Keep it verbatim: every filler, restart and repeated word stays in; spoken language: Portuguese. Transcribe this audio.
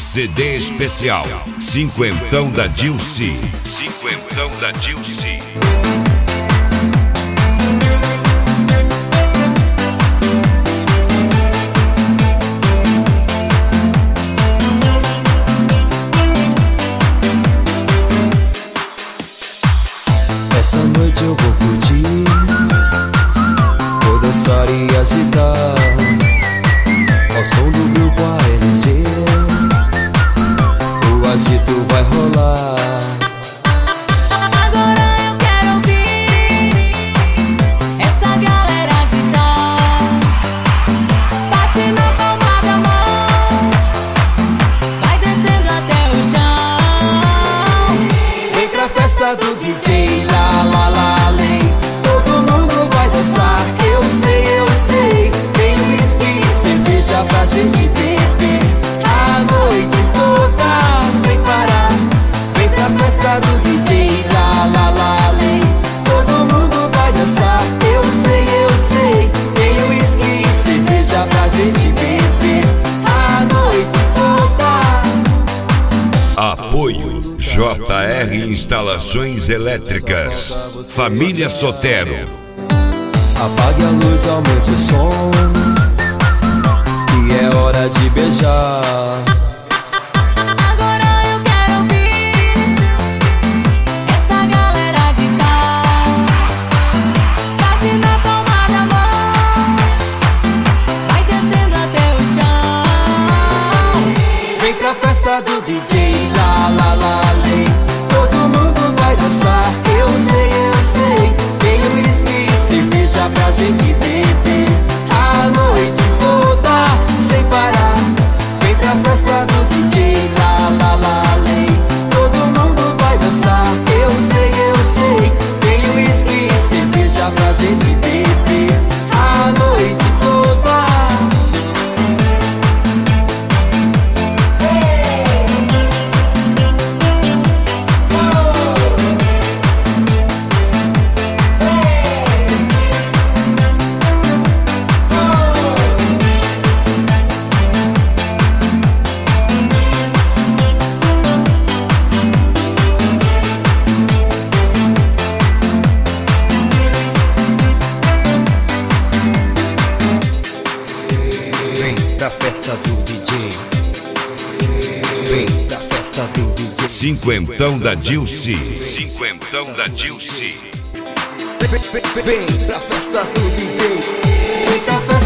C D especial Cinquentão da Dilce. Cinquentão da Dilce. Essa noite eu vou curtir, vou dançar e agitar ao som do grupo A L G. O agito vai rolar. Agora eu quero ouvir essa galera gritar. Bate na palma da mão, vai descendo até o chão. Vem pra festa do D J, lá, lá, lá, lei. Todo mundo vai dançar, eu sei, eu sei. Tem whisky e cerveja pra gente beber a noite toda sem parar. Vem pra festa do D J, lá, lá, lá, lei. Todo mundo vai dançar, eu sei, eu sei. Tem whisky e cerveja pra gente beber a noite toda. Apoio J R Instalações Elétricas. Família Sotero. Apague a luz, aumente o som, e é hora de beijar. Agora eu quero ouvir essa galera gritar. Bate na palma da mão, vai descendo até o chão. Vem pra festa do D J, lá, lá, lá, lei. Todo mundo vai dançar, eu sei, eu sei. Tem whisky e cerveja pra gente beber a noite toda sem parar. Vem pra festa do D J, lá, lá, lá, lei. Todo mundo vai dançar, eu sei, eu sei. Tem whisky e cerveja pra gente beber a noite toda. Vem pra festa do D J. Vem pra festa do D J. Cinquentão da Dilce. Cinquentão da Dilce. Vem, vem, vem pra festa do D J. Vem pra festa